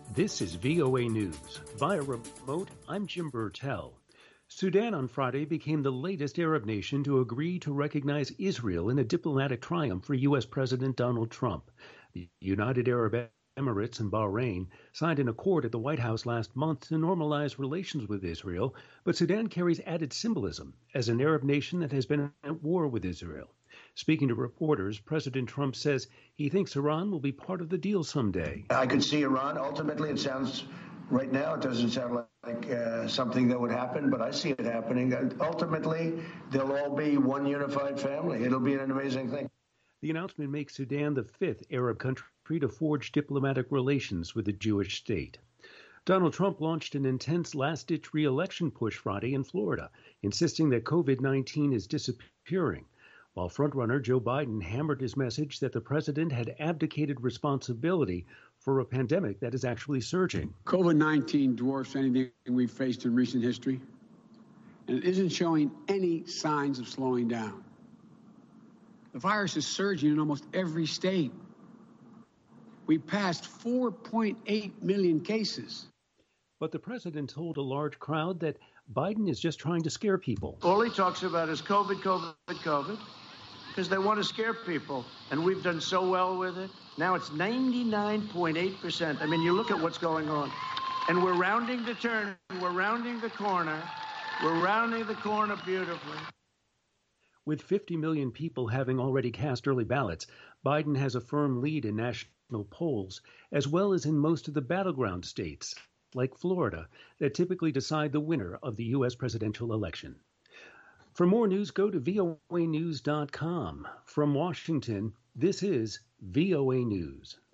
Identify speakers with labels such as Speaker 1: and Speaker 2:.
Speaker 1: This is VOA News. Via remote, I'm Jim Burtell. Sudan on Friday became the latest Arab nation to agree to recognize Israel in a diplomatic triumph for U.S. President Donald Trump. The United Arab Emirates and Bahrain signed an accord at the White House last month to normalize relations with Israel, but Sudan carries added symbolism as an Arab nation that has been at war with Israel. Speaking to reporters, President Trump says he thinks Iran will be part of the deal someday.
Speaker 2: I could see Iran. Ultimately, it sounds, right now, it doesn't sound like something that would happen, but I see it happening. Ultimately, they'll all be one unified family. It'll be an amazing thing.
Speaker 1: The announcement makes Sudan the fifth Arab country to forge diplomatic relations with the Jewish state. Donald Trump launched an intense last-ditch re-election push Friday in Florida, insisting that COVID-19 is disappearing, while frontrunner Joe Biden hammered his message that the president had abdicated responsibility for a pandemic that is actually surging.
Speaker 3: COVID-19 dwarfs anything we've faced in recent history, and it isn't showing any signs of slowing down. The virus is surging in almost every state. We passed 4.8 million cases.
Speaker 1: But the president told a large crowd that Biden is just trying to scare people.
Speaker 4: All he talks about is COVID, COVID, COVID, because they want to scare people. And we've done so well with it. Now it's 99.8%. I mean, you look at what's going on. And we're rounding the turn. We're rounding the corner. We're rounding the corner beautifully.
Speaker 1: With 50 million people having already cast early ballots, Biden has a firm lead in national polls, as well as in most of the battleground states, like Florida, that typically decide the winner of the U.S. presidential election. For more news, go to voanews.com. From Washington, this is VOA News.